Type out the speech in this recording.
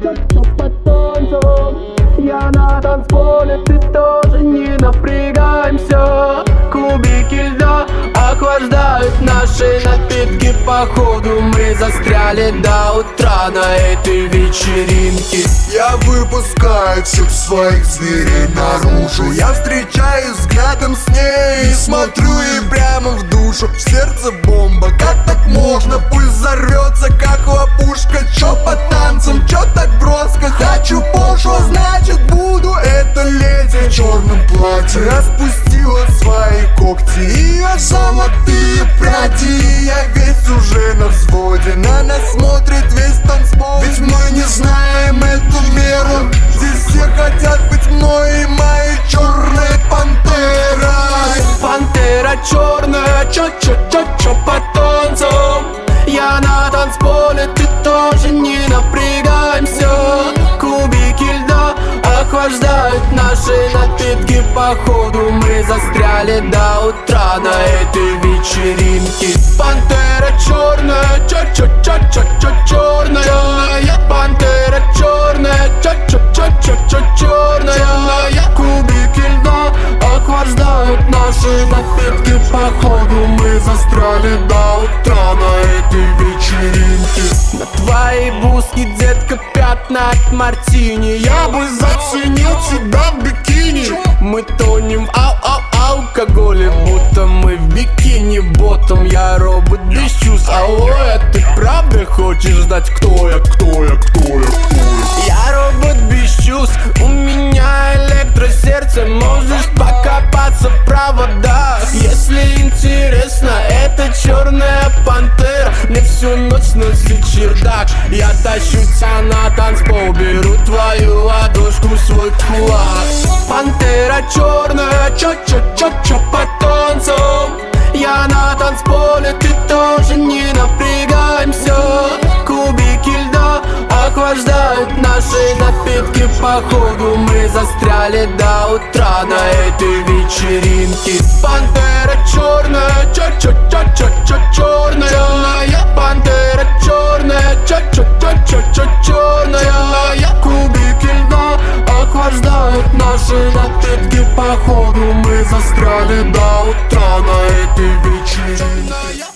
чё под танцем. Я на танцполе, ты тоже, не напрягаемся. Кубики льда охлаждают наши напитки. Походу мы застряли до утра на этой вечеринке. Я выпускаю всех своих зверей наружу. Я встречаюсь взглядом с ней и смотрю ей прямо в душу. В сердце бомба, как так можно? Пульс взорвется, как лопушка. Чё по танцам, чё так броско? Хочу пошло, значит буду эта леди в черном платье. Распустила свои когти, ее золотые пряди. Я весь уже на взводе, на нас смотрит весь танцпол. Ведь мы не знаем эту меру. Здесь все хотят быть мной и моей черной пантерой. Пантера черная, чё по танцам. Я на танцполе, ты тоже, не напрягаемся. Кубики льда охлаждают наши напитки. Походу мы застряли до утра на этой вечеринке. Пантера черная, чё черная. Пантера черная, чё черная. Кубики льда охлаждают наши напитки. Походу мы застряли до утра на этой вечеринке. На твоей блузке, детка, пятна от мартини. Я бы заценил тебя в бикини. Мы тонем в алкоголе, будто мы в бикини ботом. Я робот без чувств, алло, а ты правда хочешь знать, кто я? Я робот без чувств, у меня электросердце. Можешь покопаться в проводах, если интересно. Это черная пантера, мне всю ночь носит чердак. Я тащу тебя на танцпол, беру твою ладошку в свой кулак. Пантера черная, чё по танцам. Я на танцполе, ты тоже, не напрягаемся. Кубики льда охлаждают наши напитки. Походу мы застряли до утра на этой вечеринке. Пантера черная, чё черная. Пантера черная, чё черная. Кубики льда охлаждают наши напитки. Походу мы застряли до утра на этой вечеринке.